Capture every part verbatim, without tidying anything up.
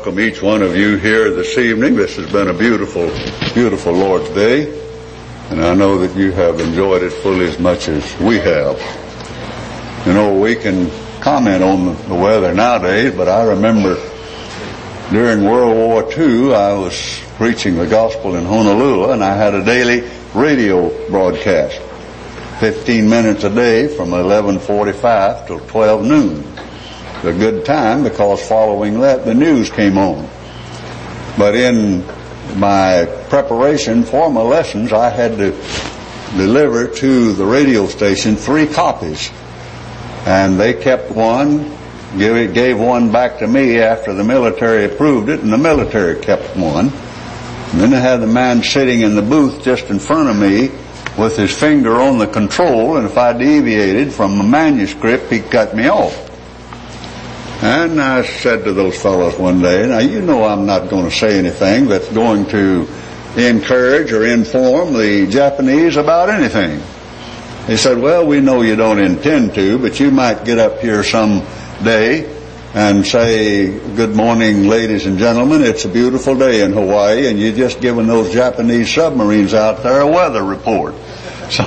welcome each one of you here this evening. This has been a beautiful, beautiful Lord's Day, and I know that you have enjoyed it fully as much as we have. You know, we can comment on the weather nowadays, but I remember during World War Two, I was preaching the gospel in Honolulu, and I had a daily radio broadcast, fifteen minutes a day from eleven forty-five till twelve noon. A good time, because following that the news came on. But in my preparation for my lessons, I had to deliver to the radio station three copies, and they kept one, gave, it, gave one back to me after the military approved it, and the military kept one. And then I had the man sitting in the booth just in front of me with his finger on the control, and if I deviated from the manuscript, he cut me off. And I said to those fellows one day, now you know I'm not going to say anything that's going to encourage or inform the Japanese about anything. They said, well, we know you don't intend to, but you might get up here some day and say, good morning, ladies and gentlemen, it's a beautiful day in Hawaii, and you're just giving those Japanese submarines out there a weather report. So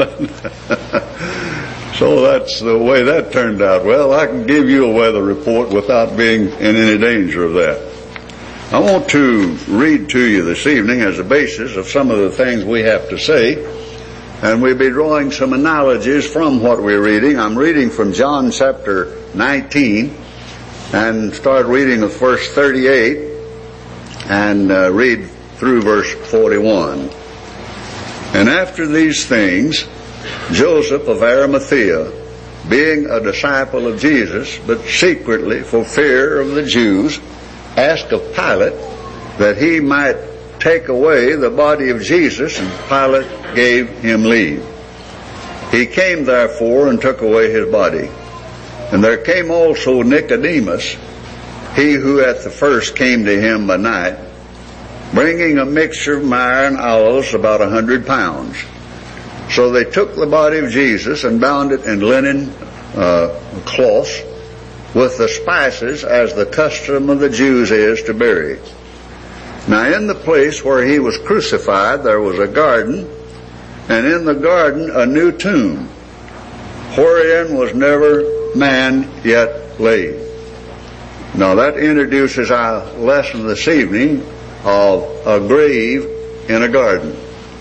So that's the way that turned out. Well, I can give you a weather report without being in any danger of that. I want to read to you this evening as a basis of some of the things we have to say, and we'll be drawing some analogies from what we're reading. I'm reading from John chapter nineteen, and start reading with verse thirty-eight, and uh, read through verse forty-one. And after these things, Joseph of Arimathea, being a disciple of Jesus, but secretly for fear of the Jews, asked of Pilate that he might take away the body of Jesus, and Pilate gave him leave. He came therefore and took away his body. And there came also Nicodemus, he who at the first came to him by night, bringing a mixture of myrrh and aloes, about a hundred pounds. So they took the body of Jesus and bound it in linen uh, cloths with the spices, as the custom of the Jews is to bury. Now in the place where he was crucified there was a garden, and in the garden a new tomb, wherein was never man yet laid. Now that introduces our lesson this evening of a grave in a garden.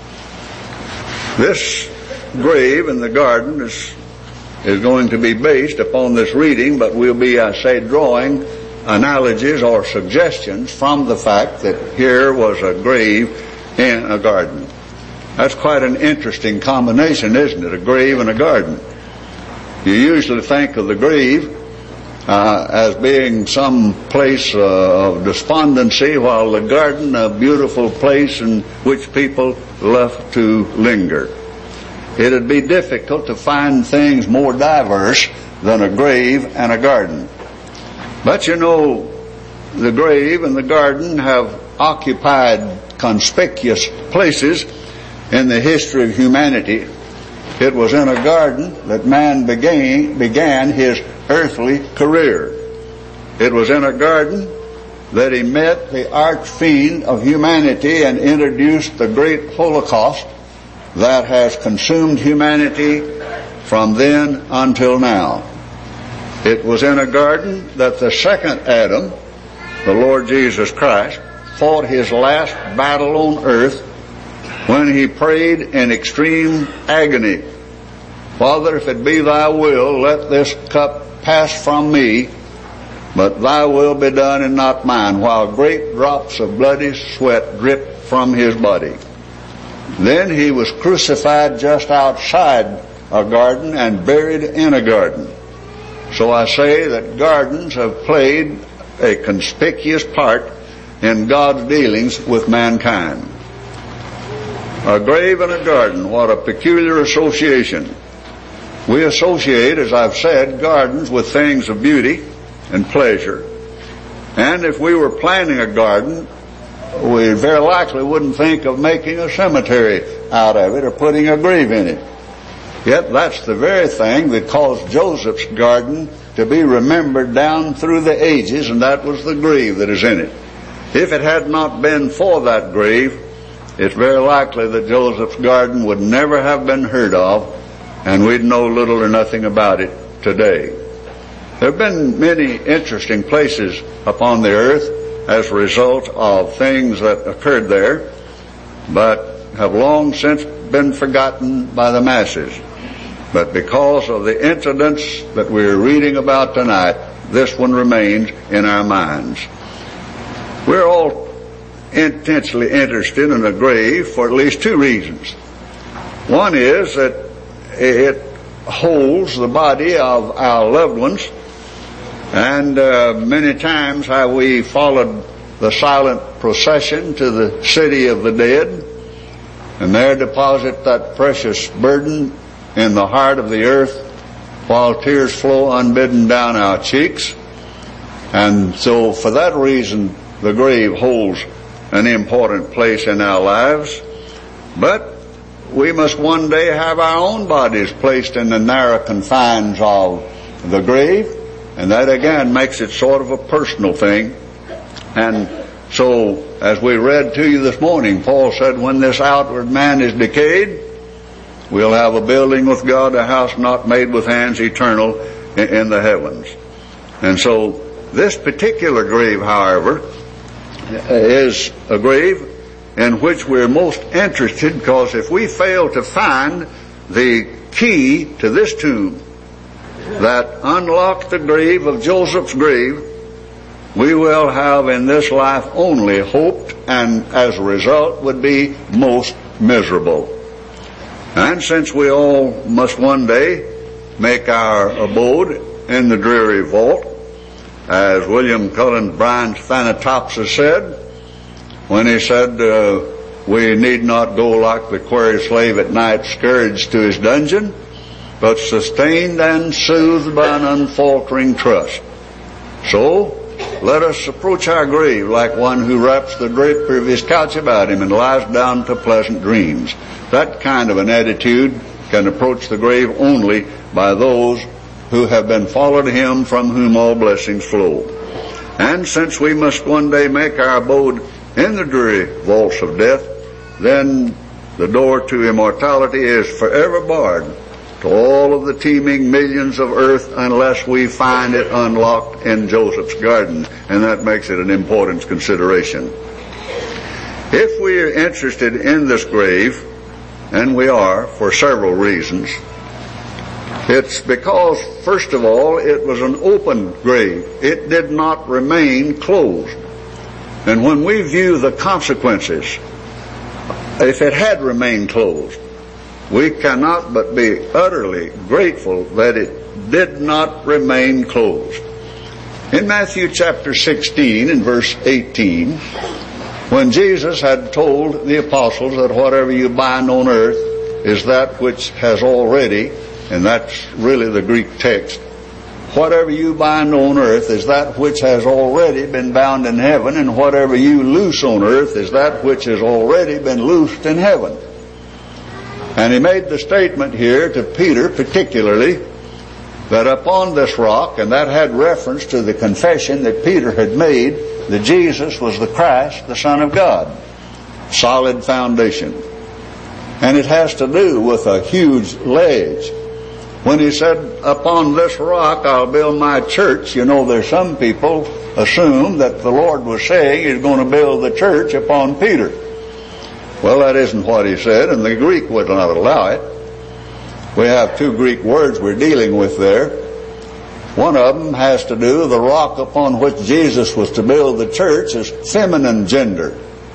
This grave in the garden is is going to be based upon this reading, but we'll be, I say, drawing analogies or suggestions from the fact that here was a grave in a garden. That's quite an interesting combination, isn't it? A grave and a garden. You usually think of the grave uh, as being some place uh, of despondency, while the garden a beautiful place in which people love to linger. It'd be difficult to find things more diverse than a grave and a garden. But you know, the grave and the garden have occupied conspicuous places in the history of humanity. It was in a garden that man began, began his earthly career. It was in a garden that he met the arch fiend of humanity and introduced the great Holocaust that has consumed humanity from then until now. It was in a garden that the second Adam, the Lord Jesus Christ, fought his last battle on earth when he prayed in extreme agony, Father, if it be thy will, let this cup pass from me, but thy will be done and not mine, while great drops of bloody sweat dripped from his body. Then he was crucified just outside a garden and buried in a garden. So I say that gardens have played a conspicuous part in God's dealings with mankind. A grave and a garden, what a peculiar association. We associate, as I've said, gardens with things of beauty and pleasure. And if we were planning a garden, we very likely wouldn't think of making a cemetery out of it or putting a grave in it. Yet that's the very thing that caused Joseph's garden to be remembered down through the ages, and that was the grave that is in it. If it had not been for that grave, it's very likely that Joseph's garden would never have been heard of, and we'd know little or nothing about it today. There have been many interesting places upon the earth as a result of things that occurred there, but have long since been forgotten by the masses. But because of the incidents that we're reading about tonight, this one remains in our minds. We're all intensely interested in a grave for at least two reasons. One is that it holds the body of our loved ones, and uh, many times how we followed the silent procession to the city of the dead, and there deposit that precious burden in the heart of the earth while tears flow unbidden down our cheeks. And so for that reason, the grave holds an important place in our lives. But we must one day have our own bodies placed in the narrow confines of the grave, and that again makes it sort of a personal thing. And so, as we read to you this morning, Paul said, when this outward man is decayed, we'll have a building with God, a house not made with hands, eternal in the heavens. And so, this particular grave, however, is a grave in which we're most interested, because if we fail to find the key to this tomb that unlocked the grave of Joseph's grave, we will have in this life only hoped, and as a result would be most miserable. And since we all must one day make our abode in the dreary vault, as William Cullen Bryant's Thanatopsis said, when he said, uh, we need not go like the query slave at night scourged to his dungeon, but sustained and soothed by an unfaltering trust. So, let us approach our grave like one who wraps the drapery of his couch about him and lies down to pleasant dreams. That kind of an attitude can approach the grave only by those who have been followed him, from whom all blessings flow. And since we must one day make our abode in the dreary vaults of death, then the door to immortality is forever barred to all of the teeming millions of earth unless we find it unlocked in Joseph's garden, and that makes it an important consideration. If we are interested in this grave, and we are for several reasons, it's because, first of all, it was an open grave. It did not remain closed. And when we view the consequences, if it had remained closed, we cannot but be utterly grateful that it did not remain closed. In Matthew chapter sixteen and verse eighteen, when Jesus had told the apostles that whatever you bind on earth is that which has already, and that's really the Greek text, whatever you bind on earth is that which has already been bound in heaven, and whatever you loose on earth is that which has already been loosed in heaven. And he made the statement here to Peter particularly that upon this rock, and that had reference to the confession that Peter had made that Jesus was the Christ, the Son of God. Solid foundation. And it has to do with a huge ledge. When he said, upon this rock I'll build my church, you know, there's some people assume that the Lord was saying he's going to build the church upon Peter. Well, that isn't what he said, and the Greek would not allow it. We have two Greek words we're dealing with there. One of them has to do with the rock upon which Jesus was to build the church is feminine gender,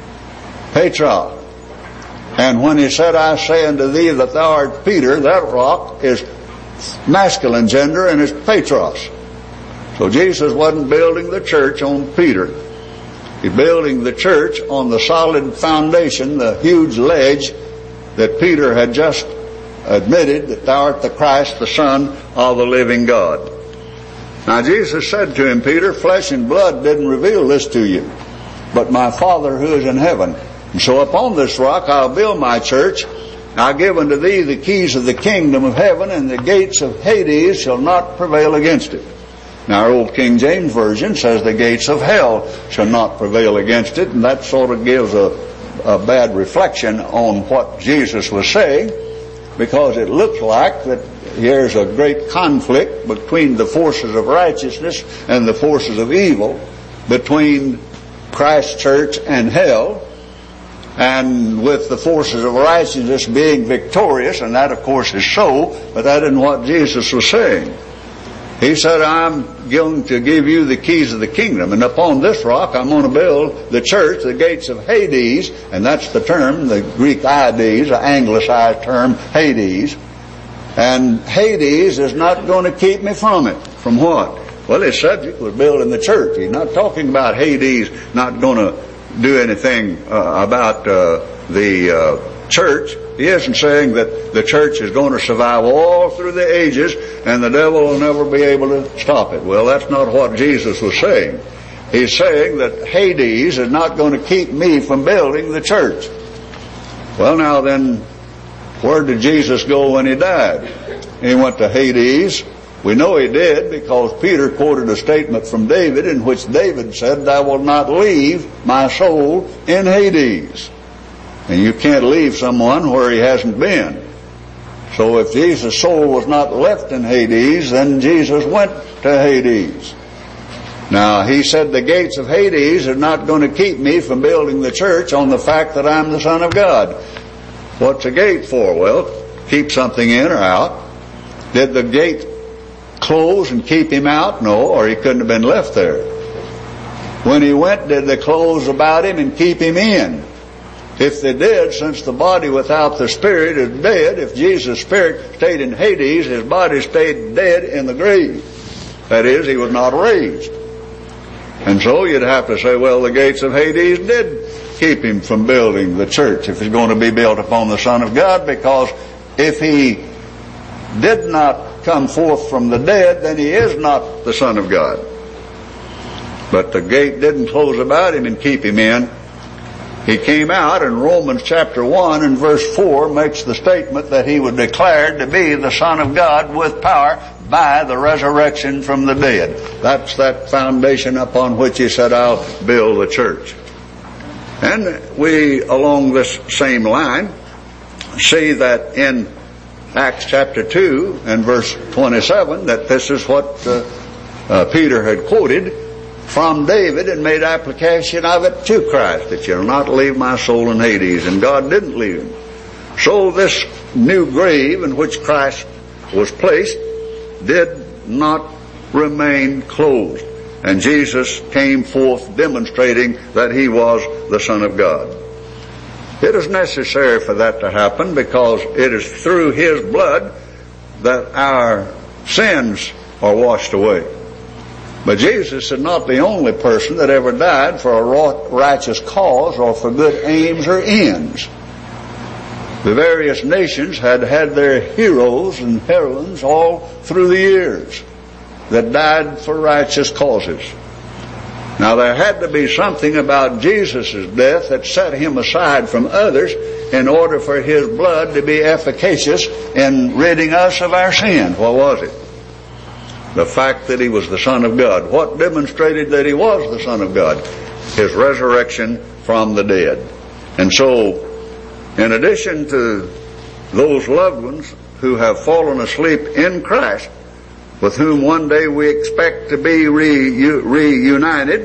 Petra. And when he said, I say unto thee that thou art Peter, that rock is masculine gender and is Petros. So Jesus wasn't building the church on Peter. He's building the church on the solid foundation, the huge ledge that Peter had just admitted that thou art the Christ, the Son of the living God. Now Jesus said to him, Peter, flesh and blood didn't reveal this to you, but my Father who is in heaven. And so upon this rock I'll build my church. I'll give unto thee the keys of the kingdom of heaven, and the gates of Hades shall not prevail against it. Now, our old King James Version says the gates of hell shall not prevail against it, and that sort of gives a, a bad reflection on what Jesus was saying, because it looks like that here's a great conflict between the forces of righteousness and the forces of evil, between Christ's church and hell, and with the forces of righteousness being victorious, and that of course is so, but that isn't what Jesus was saying. He said, I'm going to give you the keys of the kingdom, and upon this rock I'm going to build the church, the gates of Hades, and that's the term, the Greek Hades, the anglicized term Hades. And Hades is not going to keep me from it. From what? Well, his subject was building the church. He's not talking about Hades not going to do anything uh, about uh, the uh, church. He isn't saying that the church is going to survive all through the ages and the devil will never be able to stop it. Well, that's not what Jesus was saying. He's saying that Hades is not going to keep me from building the church. Well, now then, where did Jesus go when he died? He went to Hades. We know he did because Peter quoted a statement from David in which David said, I will not leave my soul in Hades. And you can't leave someone where he hasn't been. So if Jesus' soul was not left in Hades, then Jesus went to Hades. Now, he said the gates of Hades are not going to keep me from building the church on the fact that I'm the Son of God. What's a gate for? Well, keep something in or out. Did the gate close and keep him out? No, or he couldn't have been left there. When he went, did they close about him and keep him in? If they did, since the body without the spirit is dead, if Jesus' spirit stayed in Hades, his body stayed dead in the grave. That is, he was not raised. And so you'd have to say, well, the gates of Hades did keep him from building the church if it's going to be built upon the Son of God, because if he did not come forth from the dead, then he is not the Son of God. But the gate didn't close about him and keep him in. He came out, and Romans chapter one and verse four makes the statement that he was declared to be the Son of God with power by the resurrection from the dead. That's that foundation upon which he said, I'll build the church. And we, along this same line, see that in Acts chapter two and verse twenty-seven, that this is what uh, uh, Peter had quoted from David and made application of it to Christ, that you'll not leave my soul in Hades. And God didn't leave him. So this new grave in which Christ was placed did not remain closed. And Jesus came forth demonstrating that he was the Son of God. It is necessary for that to happen because it is through his blood that our sins are washed away. But Jesus is not the only person that ever died for a righteous cause or for good aims or ends. The various nations had had their heroes and heroines all through the years that died for righteous causes. Now, there had to be something about Jesus' death that set him aside from others in order for his blood to be efficacious in ridding us of our sin. What was it? The fact that he was the Son of God. What demonstrated that he was the Son of God? His resurrection from the dead. And so, in addition to those loved ones who have fallen asleep in Christ, with whom one day we expect to be re- reunited,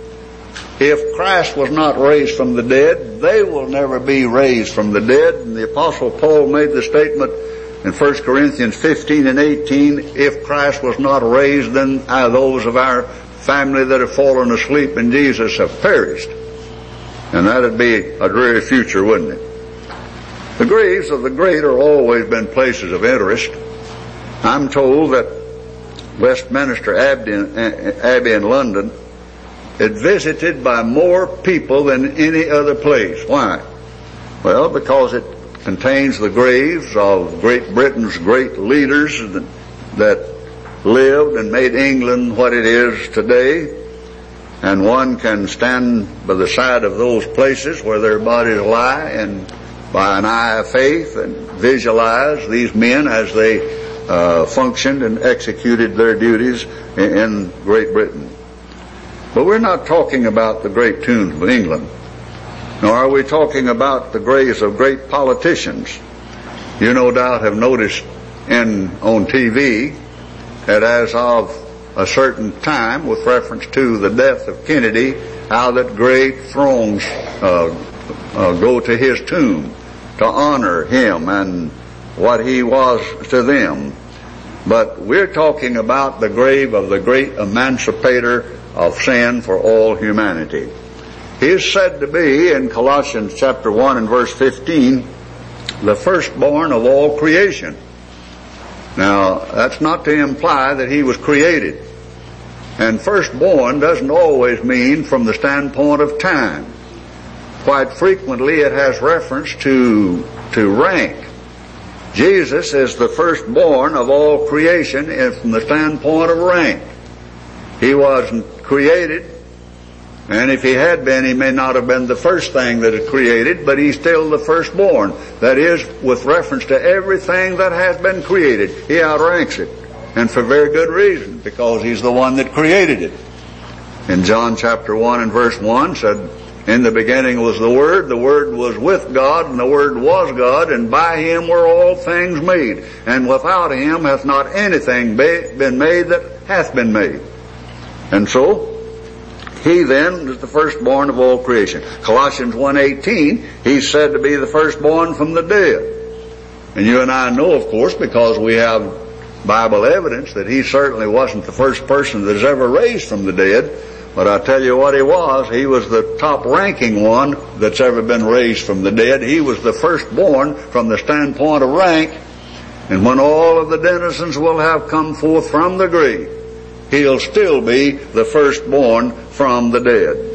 if Christ was not raised from the dead, they will never be raised from the dead. And the Apostle Paul made the statement in First Corinthians fifteen and eighteen, if Christ was not raised, then those of our family that have fallen asleep in Jesus have perished. And that'd be a dreary future, wouldn't it? The graves of the great are always been places of interest. I'm told that Westminster Abbey in, Abbey in London is visited by more people than any other place. Why? Well, because it contains the graves of Great Britain's great leaders that, that lived and made England what it is today. And one can stand by the side of those places where their bodies lie and by an eye of faith and visualize these men as they uh, functioned and executed their duties in, in Great Britain. But we're not talking about the great tombs of England, nor are we talking about the graves of great politicians. You no doubt have noticed in on T V that as of a certain time, with reference to the death of Kennedy, how that great throngs uh, uh, go to his tomb to honor him and what he was to them. But we're talking about the grave of the great emancipator of sin for all humanity. He is said to be, in Colossians chapter one and verse fifteen, the firstborn of all creation. Now, that's not to imply that he was created. And firstborn doesn't always mean from the standpoint of time. Quite frequently it has reference to, to rank. Jesus is the firstborn of all creation from the standpoint of rank. He wasn't created, and if he had been, he may not have been the first thing that is created, but he's still the firstborn. That is, with reference to everything that has been created, he outranks it. And for very good reason, because he's the one that created it. In John chapter one and verse one said, in the beginning was the Word, the Word was with God, and the Word was God, and by him were all things made. And without him hath not anything been made that hath been made. And so, he then is the firstborn of all creation. Colossians one eighteen, he's said to be the firstborn from the dead. And you and I know, of course, because we have Bible evidence that he certainly wasn't the first person that is ever raised from the dead. But I tell you what he was, he was the top ranking one that's ever been raised from the dead. He was the firstborn from the standpoint of rank. And when all of the denizens will have come forth from the grave, he'll still be the firstborn from the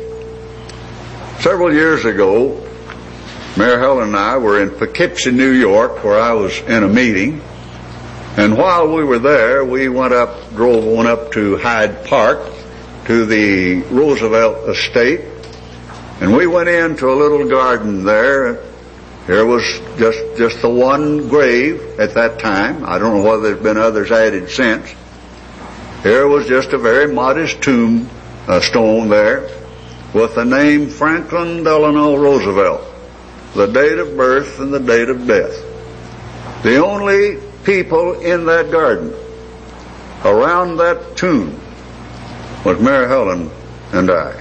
dead. Several years ago, Mary Helen and I were in Poughkeepsie, New York, where I was in a meeting. And while we were there, we went up, drove on up to Hyde Park, to the Roosevelt estate, and we went into a little garden there. There was just, just the one grave at that time. I don't know whether there's been others added since. There was just a very modest tomb uh, stone there with the name Franklin Delano Roosevelt, the date of birth and the date of death. The only people in that garden around that tomb was Mary Helen and I.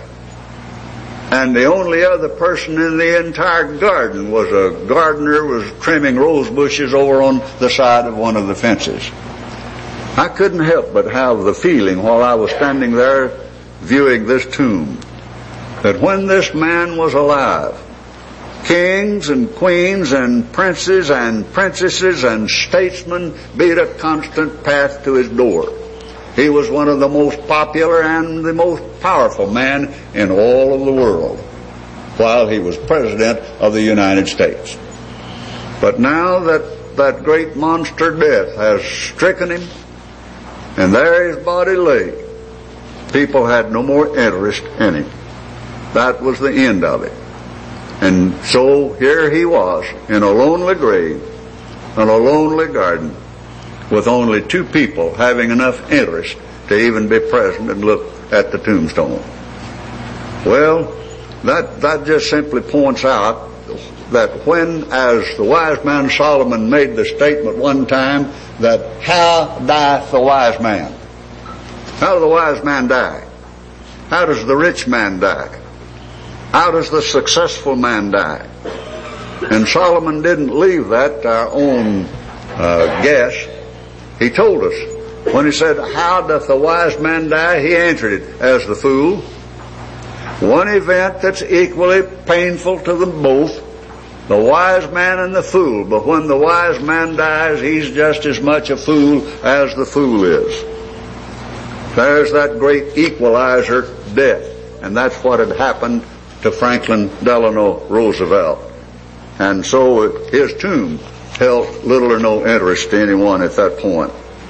And the only other person in the entire garden was a gardener was trimming rose bushes over on the side of one of the fences. I couldn't help but have the feeling while I was standing there viewing this tomb that when this man was alive, kings and queens and princes and princesses and statesmen beat a constant path to his door. He was one of the most popular and the most powerful men in all of the world while he was President of the United States. But now that that great monster death has stricken him, and there his body lay, people had no more interest in him. That was the end of it. And so here he was in a lonely grave, in a lonely garden, with only two people having enough interest to even be present and look at the tombstone. Well, that, that just simply points out that when, as the wise man Solomon made the statement one time, that how dieth the wise man? How does the wise man die? How does the rich man die? How does the successful man die? And Solomon didn't leave that to our own uh, guess. He told us, when he said, how doth the wise man die? He answered it, as the fool. One event that's equally painful to them both, the wise man and the fool. But when the wise man dies, he's just as much a fool as the fool is. There's that great equalizer, death. And that's what had happened to Franklin Delano Roosevelt. And so his tomb held little or no interest to anyone at that point.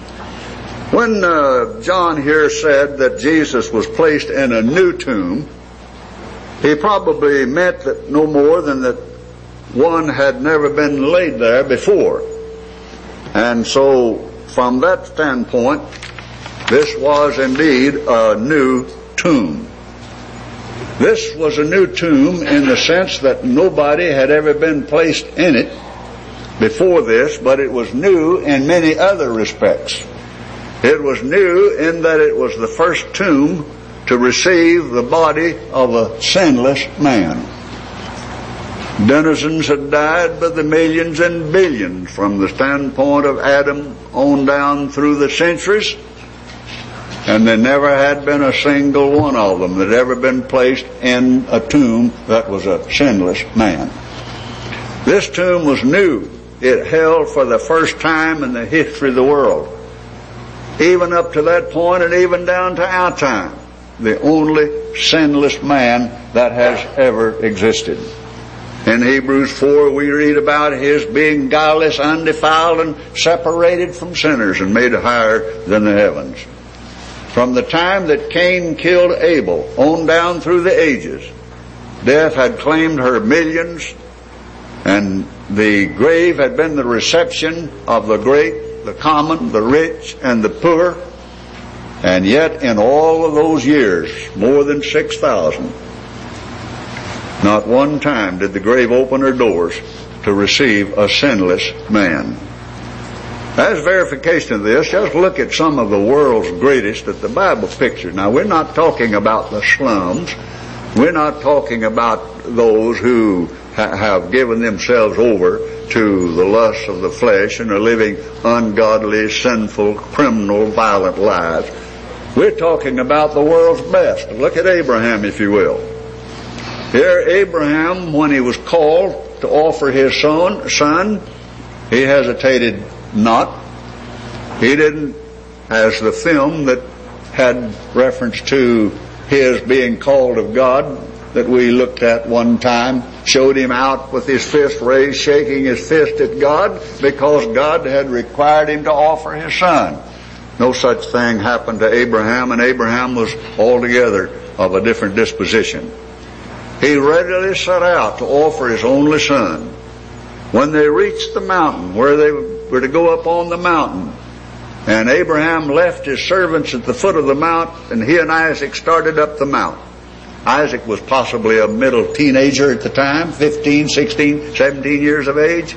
When uh, John here said that Jesus was placed in a new tomb, he probably meant that no more than that one had never been laid there before. And so from that standpoint, this was indeed a new tomb. This was a new tomb in the sense that nobody had ever been placed in it before this, but it was new in many other respects. It was new in that it was the first tomb to receive the body of a sinless man. Denizens had died by the millions and billions from the standpoint of Adam on down through the centuries, and there never had been a single one of them that had ever been placed in a tomb that was a sinless man. This tomb was new. It held for the first time in the history of the world, even up to that point and even down to our time, the only sinless man that has ever existed. In Hebrews four we read about his being guileless, undefiled, and separated from sinners and made higher than the heavens. From the time that Cain killed Abel on down through the ages, death had claimed her millions, and the grave had been the reception of the great, the common, the rich, and the poor. And yet in all of those years, more than six thousand, not one time did the grave open her doors to receive a sinless man. As verification of this, just look at some of the world's greatest that the Bible pictures. Now, we're not talking about the slums. We're not talking about those who ha- have given themselves over to the lusts of the flesh and are living ungodly, sinful, criminal, violent lives. We're talking about the world's best. Look at Abraham, if you will. Here, Abraham, when he was called to offer his son, son, he hesitated not. He didn't, as the film that had reference to his being called of God that we looked at one time, showed him out with his fist raised, shaking his fist at God because God had required him to offer his son. No such thing happened to Abraham, and Abraham was altogether of a different disposition. He readily set out to offer his only son. When they reached the mountain, where they were to go up on the mountain, and Abraham left his servants at the foot of the mount, and he and Isaac started up the mount. Isaac was possibly a middle teenager at the time, fifteen, sixteen, seventeen years of age.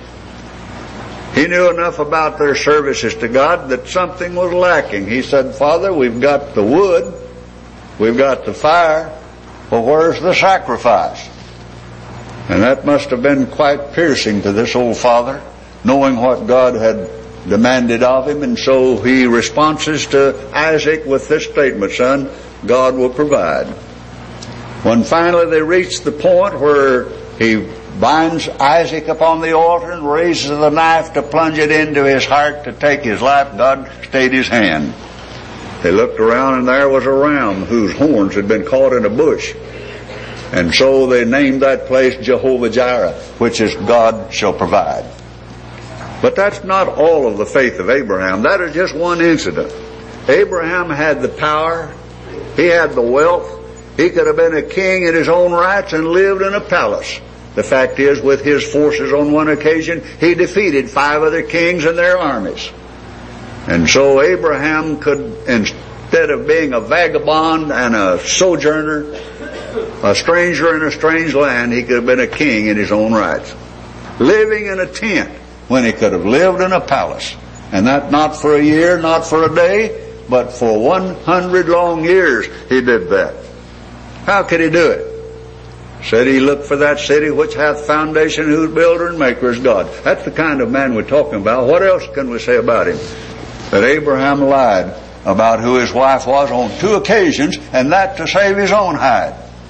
He knew enough about their services to God that something was lacking. He said, Father, we've got the wood, we've got the fire, well, where's the sacrifice? And that must have been quite piercing to this old father, knowing what God had demanded of him, and so he responds to Isaac with this statement, son, God will provide. When finally they reached the point where he binds Isaac upon the altar and raises the knife to plunge it into his heart to take his life, God stayed his hand. They looked around, and there was a ram whose horns had been caught in a bush. And so they named that place Jehovah-Jireh, which is God shall provide. But that's not all of the faith of Abraham. That is just one incident. Abraham had the power. He had the wealth. He could have been a king in his own rights and lived in a palace. The fact is, with his forces on one occasion, he defeated five other kings and their armies. And so Abraham could, instead of being a vagabond and a sojourner, a stranger in a strange land, he could have been a king in his own rights, living in a tent when he could have lived in a palace. And that not for a year, not for a day, but for one hundred long years he did that. How could he do it? Said he looked for that city which hath foundation, whose builder and maker is God. That's the kind of man we're talking about. What else can we say about him? That Abraham lied about who his wife was on two occasions, and that to save his own hide.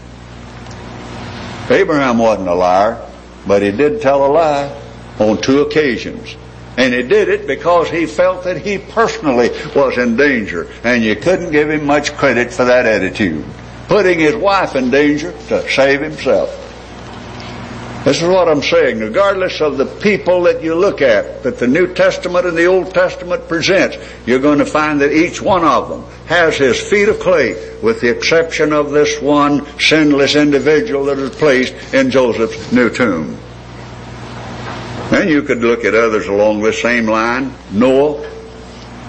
Abraham wasn't a liar, but he did tell a lie on two occasions. And he did it because he felt that he personally was in danger, and you couldn't give him much credit for that attitude. Putting his wife in danger to save himself. This is what I'm saying. Regardless of the people that you look at, that the New Testament and the Old Testament presents, you're going to find that each one of them has his feet of clay, with the exception of this one sinless individual that is placed in Joseph's new tomb. And you could look at others along this same line. Noah,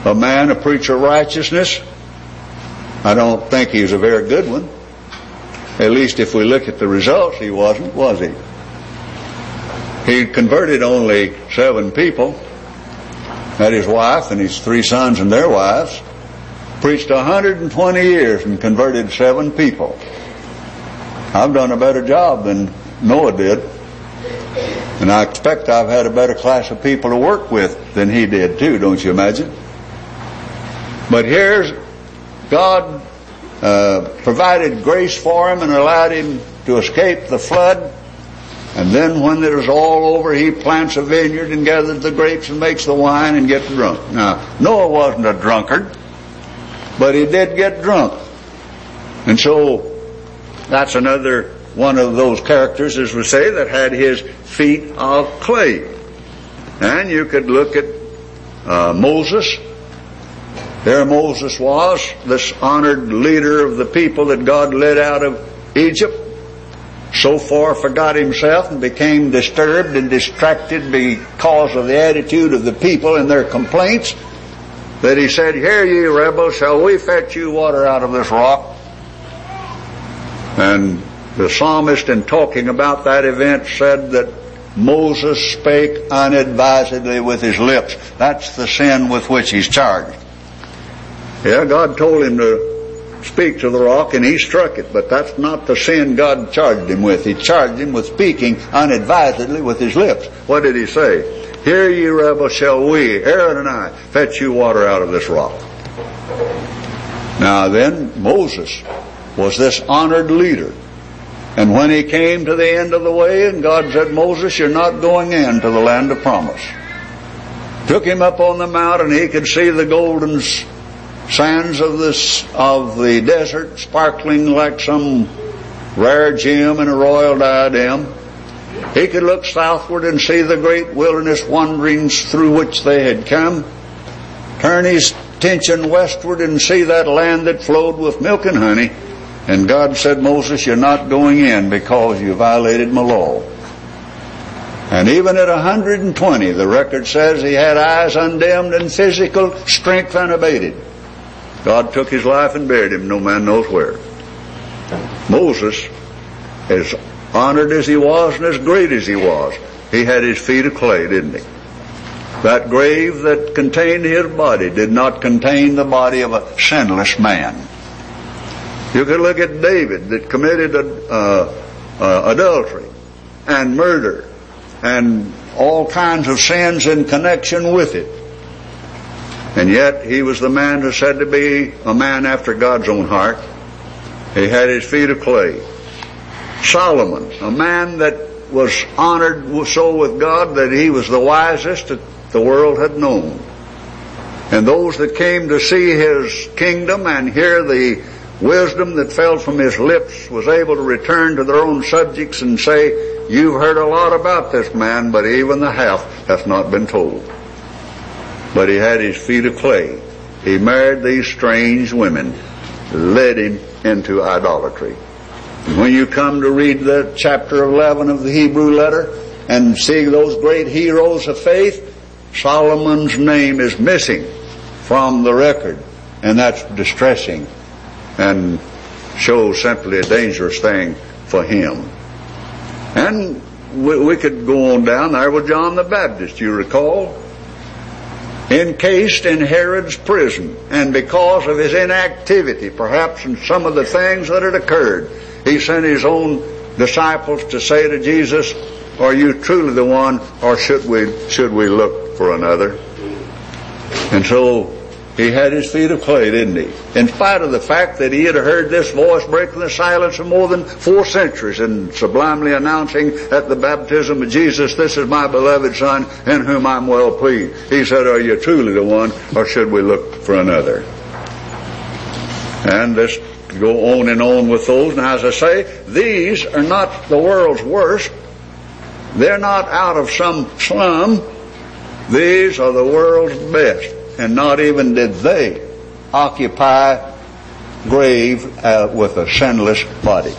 a man, a preacher of righteousness. I don't think he was a very good one. At least if we look at the results, he wasn't, was he? He converted only seven people. Had his wife and his three sons and their wives. Preached one hundred twenty years and converted seven people. I've done a better job than Noah did. And I expect I've had a better class of people to work with than he did too, don't you imagine? But here's God uh, provided grace for him and allowed him to escape the flood. And then when it was all over, he plants a vineyard and gathers the grapes and makes the wine and gets drunk. Now, Noah wasn't a drunkard, but he did get drunk. And so that's another one of those characters, as we say, that had his feet of clay. And you could look at uh, Moses. There Moses was, this honored leader of the people that God led out of Egypt. So far forgot himself and became disturbed and distracted because of the attitude of the people and their complaints, that he said, "Hear ye, rebels, shall we fetch you water out of this rock?" And the psalmist, in talking about that event, said that Moses spake unadvisedly with his lips. That's the sin with which he's charged. Yeah, God told him to speak to the rock and he struck it, but that's not the sin God charged him with. He charged him with speaking unadvisedly with his lips. What did he say? "Hear ye, rebels, shall we, Aaron and I, fetch you water out of this rock?" Now then, Moses was this honored leader. And when he came to the end of the way and God said, "Moses, you're not going into the land of promise," took him up on the mount and he could see the golden sands of this of the desert sparkling like some rare gem in a royal diadem. He could look southward and see the great wilderness wanderings through which they had come. Turn his attention westward and see that land that flowed with milk and honey. And God said, "Moses, you're not going in because you violated my law." And even at one hundred twenty, the record says he had eyes undimmed and physical strength unabated. God took his life and buried him, no man knows where. Moses, as honored as he was and as great as he was, he had his feet of clay, didn't he? That grave that contained his body did not contain the body of a sinless man. You could look at David that committed uh, uh, adultery and murder and all kinds of sins in connection with it. And yet he was the man who said to be a man after God's own heart. He had his feet of clay. Solomon, a man that was honored so with God that he was the wisest that the world had known. And those that came to see his kingdom and hear the wisdom that fell from his lips was able to return to their own subjects and say, "You've heard a lot about this man, but even the half hath not been told." But he had his feet of clay. He married these strange women, led him into idolatry. And when you come to read the chapter eleven of the Hebrew letter and see those great heroes of faith, Solomon's name is missing from the record. And that's distressing and shows simply a dangerous thing for him. And we, we could go on down there with John the Baptist, you recall. Encased in Herod's prison, and because of his inactivity, perhaps in some of the things that had occurred, he sent his own disciples to say to Jesus, "Are you truly the one, or should we should we look for another?" And so he had his feet of clay, didn't he? In spite of the fact that he had heard this voice breaking the silence of more than four centuries and sublimely announcing at the baptism of Jesus, "This is my beloved Son, in whom I'm well pleased." He said, "Are you truly the one, or should we look for another?" And this go on and on with those. Now, as I say, these are not the world's worst. They're not out of some slum. These are the world's best. And not even did they occupy grave uh, with a sinless body.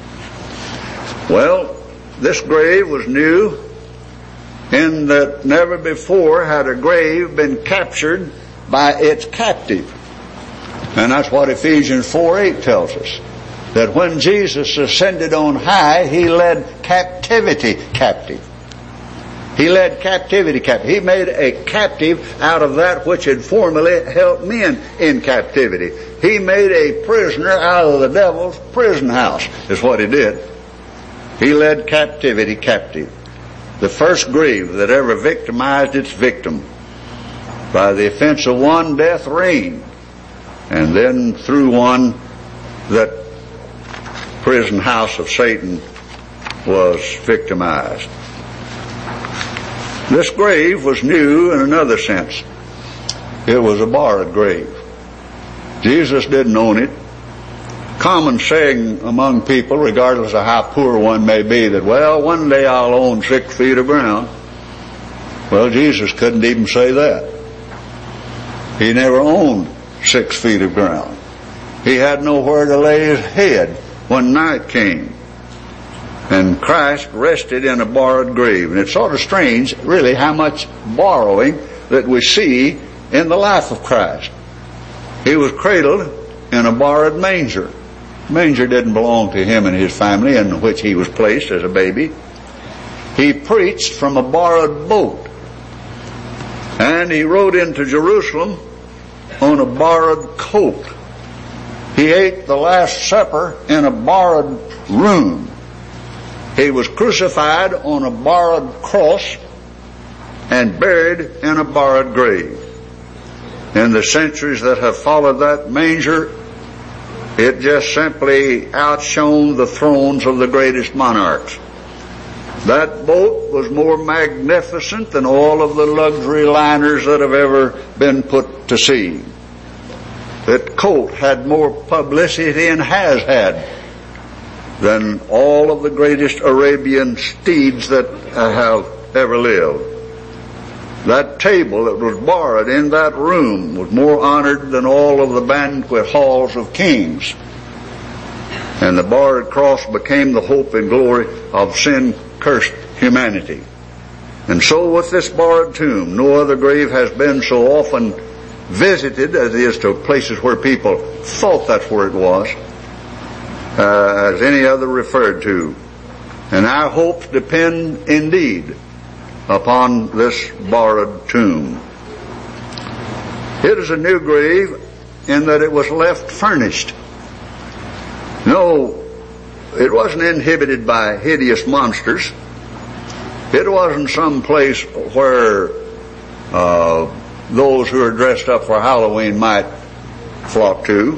Well, this grave was new in that never before had a grave been captured by its captive. And that's what Ephesians four eight tells us. That when Jesus ascended on high, He led captivity captive. He led captivity captive. He made a captive out of that which had formerly held men in captivity. He made a prisoner out of the devil's prison house, is what He did. He led captivity captive. The first grave that ever victimized its victim. By the offense of one, death reigned. And then through one, that prison house of Satan was victimized. This grave was new in another sense. It was a borrowed grave. Jesus didn't own it. Common saying among people, regardless of how poor one may be, that, well, one day I'll own six feet of ground. Well, Jesus couldn't even say that. He never owned six feet of ground. He had nowhere to lay His head when night came. And Christ rested in a borrowed grave. And it's sort of strange, really, how much borrowing that we see in the life of Christ. He was cradled in a borrowed manger. Manger didn't belong to Him and His family, in which He was placed as a baby. He preached from a borrowed boat. And He rode into Jerusalem on a borrowed colt. He ate the Last Supper in a borrowed room. He was crucified on a borrowed cross and buried in a borrowed grave. In the centuries that have followed that manger, it just simply outshone the thrones of the greatest monarchs. That boat was more magnificent than all of the luxury liners that have ever been put to sea. That colt had more publicity and has had than all of the greatest Arabian steeds that have ever lived. That table that was borrowed in that room was more honored than all of the banquet halls of kings. And the borrowed cross became the hope and glory of sin-cursed humanity. And so with this borrowed tomb, no other grave has been so often visited as it is to places where people thought that's where it was, uh, as any other referred to. And our hopes depend indeed upon this borrowed tomb. It is a new grave in that it was left furnished. No, it wasn't inhabited by hideous monsters. It wasn't some place where uh, those who are dressed up for Halloween might flock to.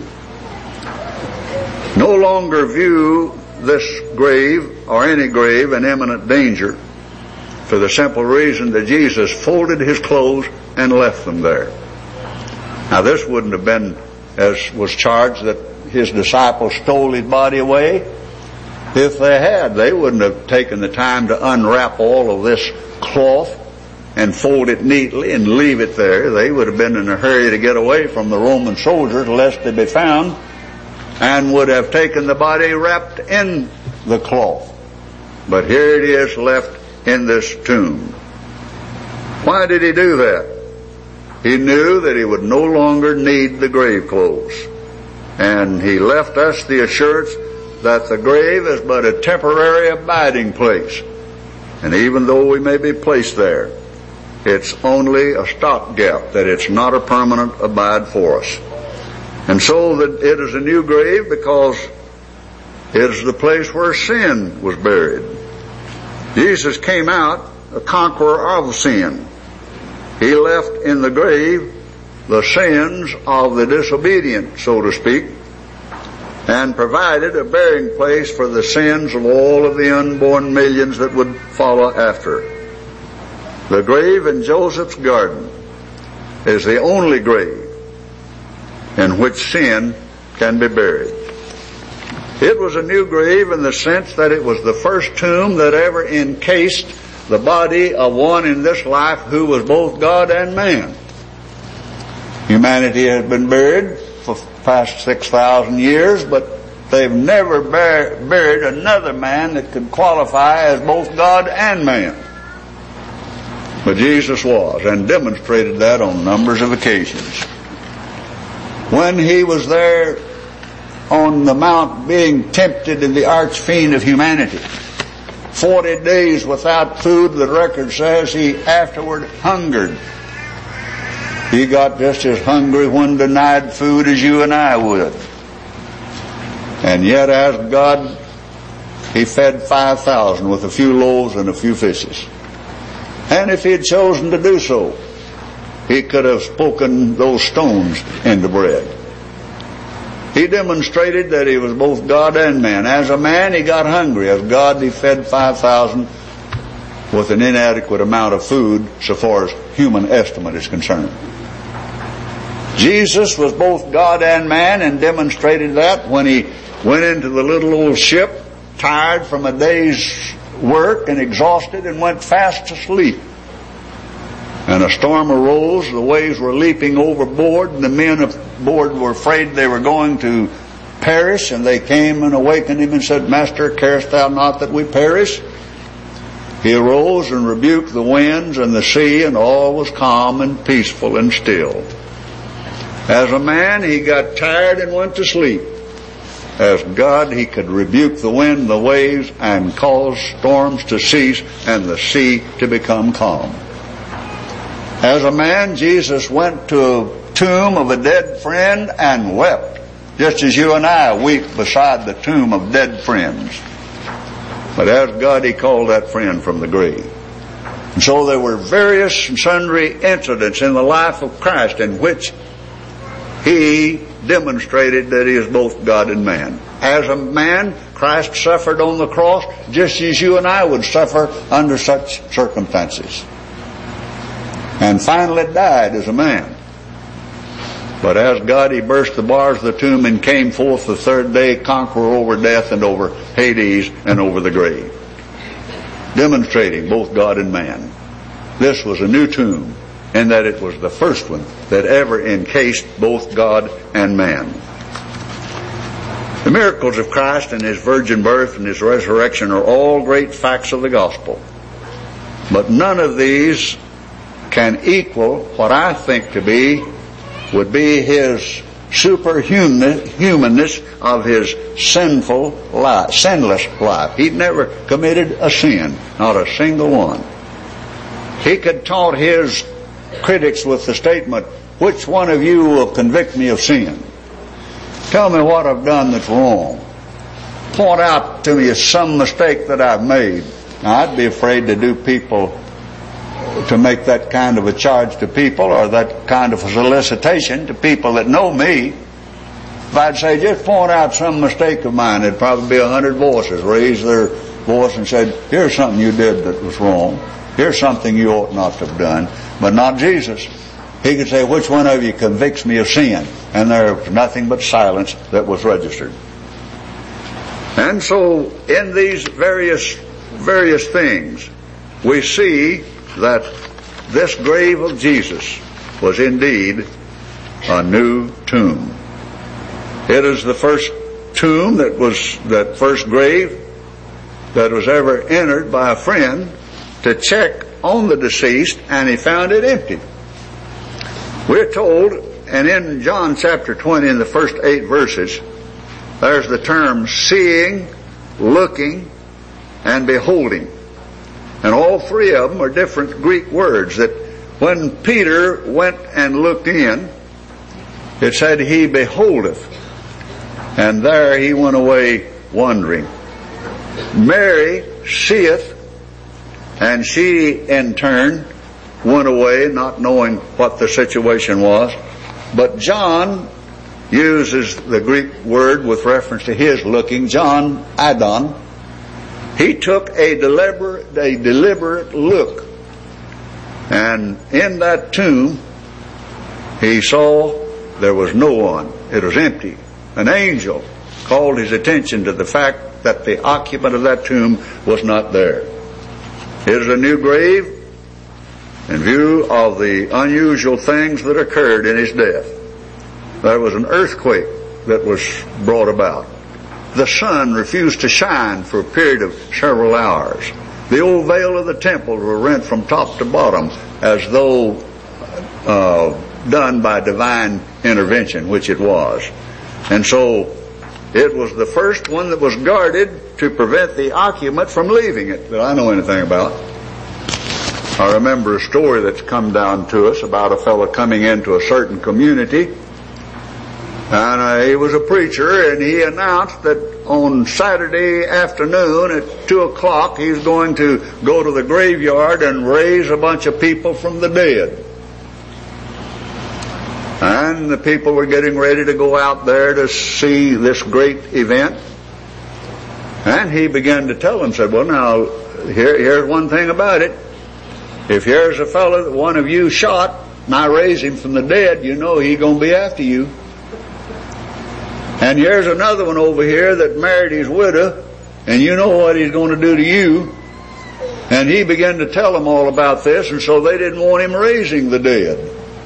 No longer view this grave or any grave in imminent danger, for the simple reason that Jesus folded His clothes and left them there. Now this wouldn't have been, as was charged, that His disciples stole His body away. If they had, they wouldn't have taken the time to unwrap all of this cloth and fold it neatly and leave it there. They would have been in a hurry to get away from the Roman soldiers lest they be found, and would have taken the body wrapped in the cloth. But here it is left in this tomb. Why did He do that? He knew that He would no longer need the grave clothes. And He left us the assurance that the grave is but a temporary abiding place. And even though we may be placed there, it's only a stopgap, that it's not a permanent abide for us. And so that it is a new grave because it is the place where sin was buried. Jesus came out a conqueror of sin. He left in the grave the sins of the disobedient, so to speak, and provided a burying place for the sins of all of the unborn millions that would follow after. The grave in Joseph's garden is the only grave in which sin can be buried. It was a new grave in the sense that it was the first tomb that ever encased the body of one in this life who was both God and man. Humanity has been buried for the past six thousand years, but they've never bur- buried another man that could qualify as both God and man. But Jesus was, and demonstrated that on numbers of occasions. When he was there on the mount being tempted in the arch fiend of humanity, forty days without food, the record says he afterward hungered. He got just as hungry when denied food as you and I would. And yet as God, he fed five thousand with a few loaves and a few fishes. And if he had chosen to do so, he could have spoken those stones into bread. He demonstrated that he was both God and man. As a man, he got hungry. As God, he fed five thousand with an inadequate amount of food so far as human estimate is concerned. Jesus was both God and man, and demonstrated that when he went into the little old ship, tired from a day's work and exhausted, and went fast asleep. And a storm arose, the waves were leaping overboard, and the men aboard were afraid they were going to perish, and they came and awakened him and said, Master, carest thou not that we perish? He arose and rebuked the winds and the sea, and all was calm and peaceful and still. As a man, he got tired and went to sleep. As God, he could rebuke the wind, the waves, and cause storms to cease and the sea to become calm. As a man, Jesus went to a tomb of a dead friend and wept, just as you and I weep beside the tomb of dead friends. But as God, he called that friend from the grave. And so there were various and sundry incidents in the life of Christ in which he demonstrated that he is both God and man. As a man, Christ suffered on the cross just as you and I would suffer under such circumstances. And finally died as a man. But as God, he burst the bars of the tomb and came forth the third day, conqueror over death and over Hades and over the grave. Demonstrating both God and man. This was a new tomb, in that it was the first one that ever encased both God and man. The miracles of Christ and his virgin birth and his resurrection are all great facts of the gospel. But none of these can equal what I think to be, would be his superhumanness of his sinful life, sinless life. He'd never committed a sin, not a single one. He could taunt his critics with the statement, which one of you will convict me of sin? Tell me what I've done that's wrong. Point out to me some mistake that I've made. Now, I'd be afraid to do people, to make that kind of a charge to people, or that kind of a solicitation to people that know me. If I'd say, just point out some mistake of mine, there'd probably be a hundred voices raise their voice and said, here's something you did that was wrong. Here's something you ought not to have done. But not Jesus. He could say, which one of you convicts me of sin? And there was nothing but silence that was registered. And so, in these various, various things, we see that this grave of Jesus was indeed a new tomb. It is the first tomb that was, that first grave that was ever entered by a friend to check on the deceased, and he found it empty. We're told, and in John chapter twenty, in the first eight verses, there's the term seeing, looking, and beholding. And all three of them are different Greek words that when Peter went and looked in, it said he beholdeth. And there he went away wondering. Mary seeth, and she in turn went away not knowing what the situation was. But John uses the Greek word with reference to his looking, John Adon. He took a deliberate, a deliberate look. And in that tomb, he saw there was no one. It was empty. An angel called his attention to the fact that the occupant of that tomb was not there. It is a new grave in view of the unusual things that occurred in his death. There was an earthquake that was brought about. The sun refused to shine for a period of several hours. The old veil of the temple were rent from top to bottom as though uh, done by divine intervention, which it was. And so it was the first one that was guarded to prevent the occupant from leaving it that I know anything about. I remember a story that's come down to us about a fellow coming into a certain community. And uh, he was a preacher, and he announced that on Saturday afternoon at two o'clock he's going to go to the graveyard and raise a bunch of people from the dead. And the people were getting ready to go out there to see this great event. And he began to tell them, said, well, now, here, here's one thing about it. If here's a fellow that one of you shot, and I raise him from the dead, you know he's going to be after you. And here's another one over here that married his widow, and you know what he's going to do to you. And he began to tell them all about this, and so they didn't want him raising the dead.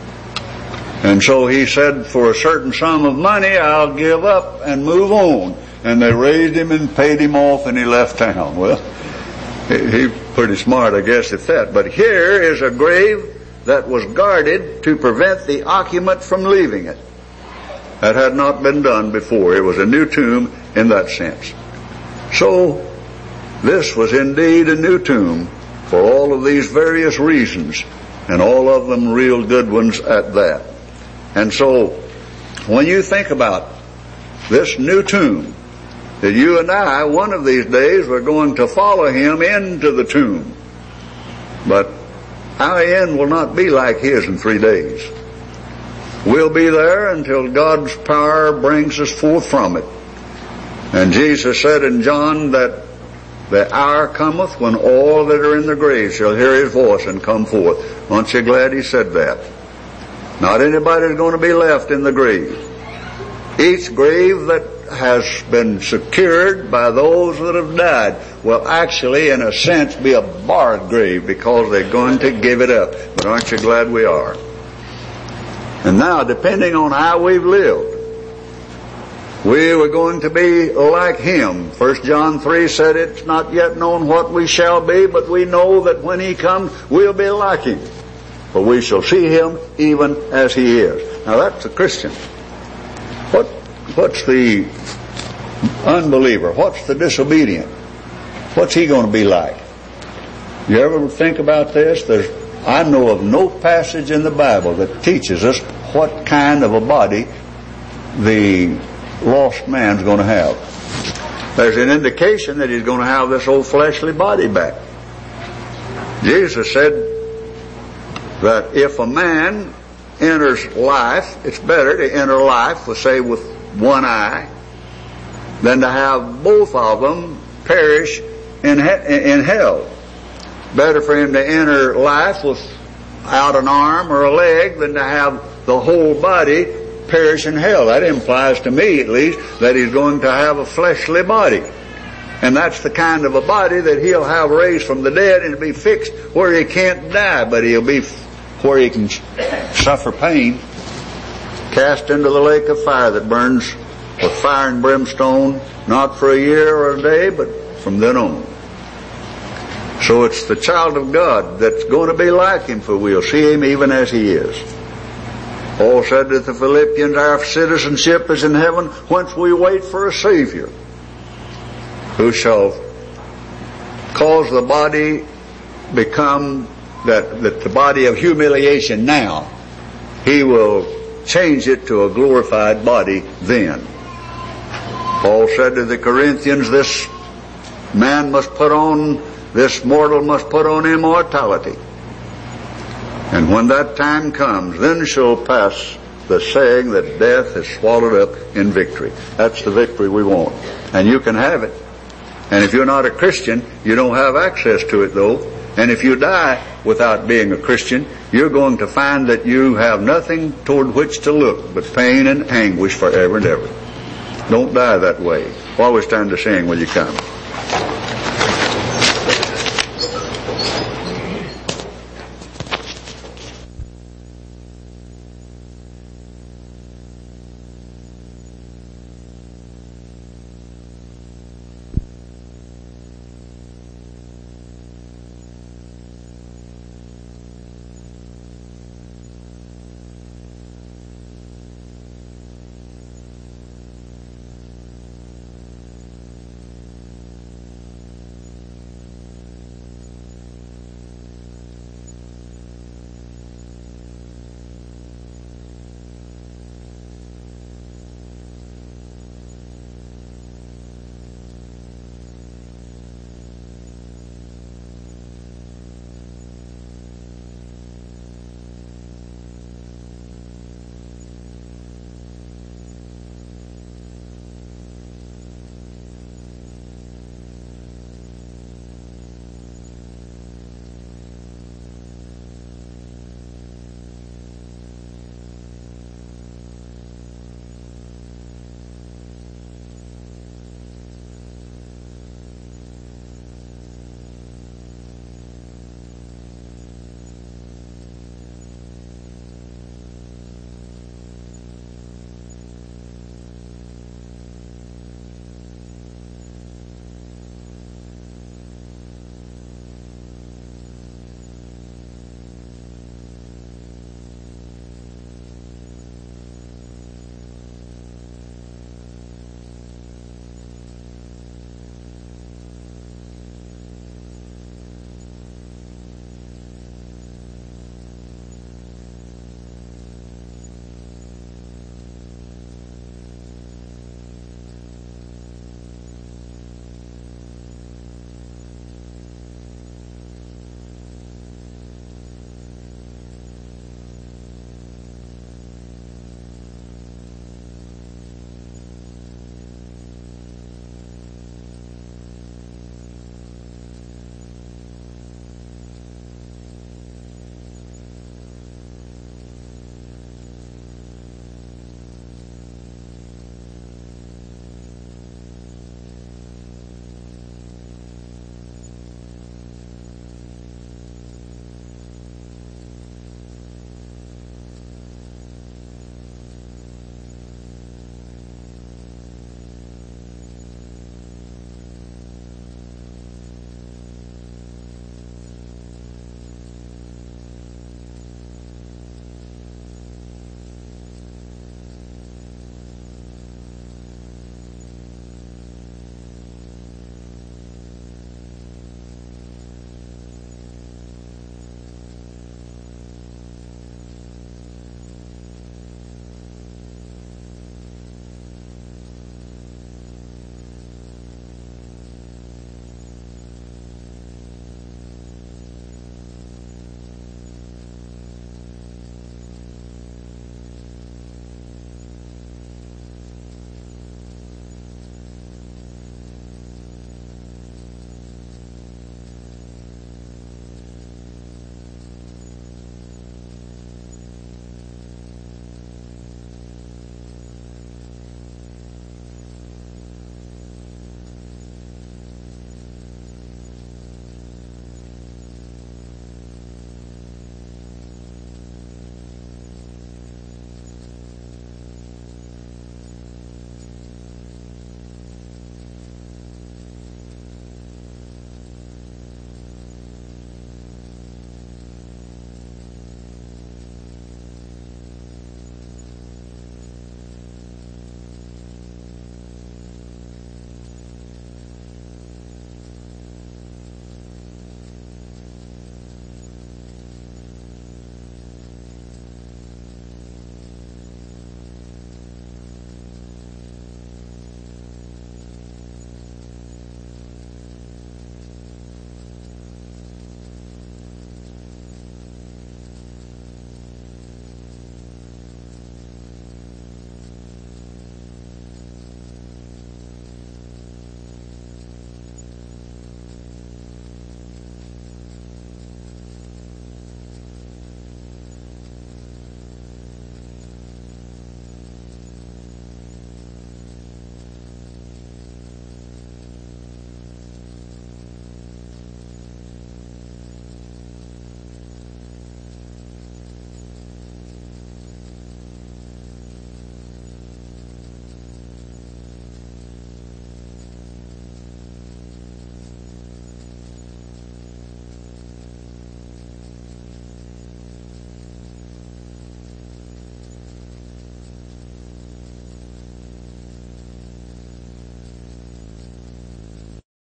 And so he said, for a certain sum of money, I'll give up and move on. And they raised him and paid him off, and he left town. Well, he's pretty smart, I guess, at that. But here is a grave that was guarded to prevent the occupant from leaving it. That had not been done before. It was a new tomb in that sense. So, this was indeed a new tomb for all of these various reasons, and all of them real good ones at that. And so, when you think about this new tomb, that you and I, one of these days, we're going to follow him into the tomb. But our end will not be like his in three days. We'll be there until God's power brings us forth from it. And Jesus said in John that the hour cometh when all that are in the grave shall hear his voice and come forth. Aren't you glad he said that? Not anybody's going to be left in the grave. Each grave that has been secured by those that have died will actually, in a sense, be a barred grave because they're going to give it up. But aren't you glad we are? And now, depending on how we've lived, we were going to be like him. First John three said it's not yet known what we shall be, but we know that when he comes, we'll be like him. For we shall see him even as he is. Now that's a Christian. What, what's the unbeliever? What's the disobedient? What's he going to be like? You ever think about this? There's I know of no passage in the Bible that teaches us what kind of a body the lost man's going to have. There's an indication that he's going to have this old fleshly body back. Jesus said that if a man enters life, it's better to enter life, let's say, with one eye, than to have both of them perish in, he- in hell. Better for him to enter life without an arm or a leg than to have the whole body perish in hell. That implies to me, at least, that he's going to have a fleshly body. And that's the kind of a body that he'll have raised from the dead, and it'll be fixed where he can't die, but he'll be where he can suffer pain. Cast into the lake of fire that burns with fire and brimstone, not for a year or a day, but from then on. So it's the child of God that's going to be like him, for we'll see him even as he is. Paul said to the Philippians, our citizenship is in heaven, whence we wait for a Savior, who shall cause the body become that, that the body of humiliation now, he will change it to a glorified body then. Paul said to the Corinthians, this man must put on This mortal must put on immortality. And when that time comes, then shall pass the saying that death is swallowed up in victory. That's the victory we want. And you can have it. And if you're not a Christian, you don't have access to it though. And if you die without being a Christian, you're going to find that you have nothing toward which to look but pain and anguish forever and ever. Don't die that way. While we stand to sing, will you come?